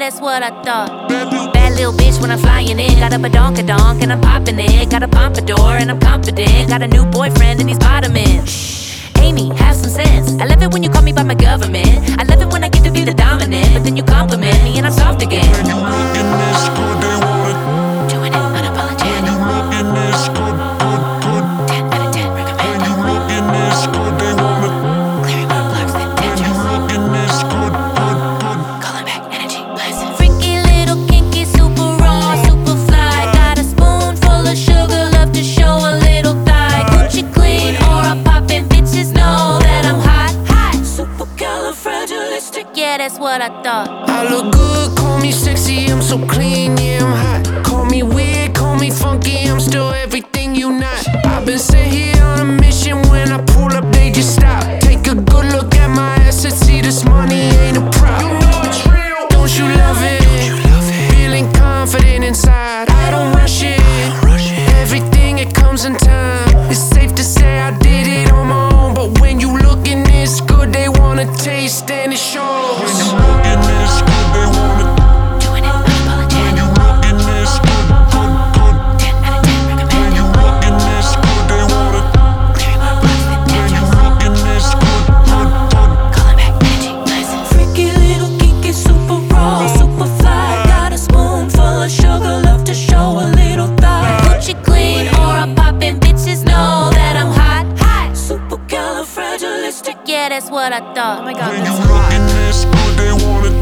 that's what I thought. Bad little bitch when I'm flying in. Got a badonkadonk and I'm popping it. Got a pompadour and I'm confident. Got a new boyfriend and he's bottoming. Amy, have some sense. I love it when you call me by my government. I love it when I get to be the dominant. But then you compliment me and I'm soft again. When you looking this good, they want it. Doing it unapologetic. When you looking this good, good, good. 10 out of 10 recommend. When you looking this good, they want it. Clearing my plugs, then When you Tetris. looking this good, good, good. Calling back energy, blessing. Freaky little kinky, super raw, super fly. Got a spoon full of sugar, love to show a little thigh. Gucci clean or a poppin', bitches know that I'm hot, hot. Supercalifragilistic, yeah, that's what I thought. I look good, call me sexy, I'm so clean, yeah, I'm hot. Call me weird, call me funky, I'm still everything you not. I've been sent here on a mission, when I pull up, they just stop. Take a good look at my ass and see this money ain't a prop. You know it's real, don't you love it? Feeling confident inside, I don't rush it. Everything, it comes in time. It's safe to say I did it on my own, but when you looking this good, they wanna taste and it shows. When you looking this good, they want it. Doing it unapologetic. When you looking this good, good, good. 10 out of 10 When recommend. you looking this good, they want it. Clearing my plugs, then When you Tetris. looking this good, good, good. Calling back energy, blessing. Freaky little kinky, super raw, super fly. Got a spoon full of sugar, love to show a little thigh. Gucci clean or a poppin', bitches know that I'm hot, hot. Supercalifragilistic, yeah, that's what I thought. Oh my god, When you that's hot. looking this good, they want it.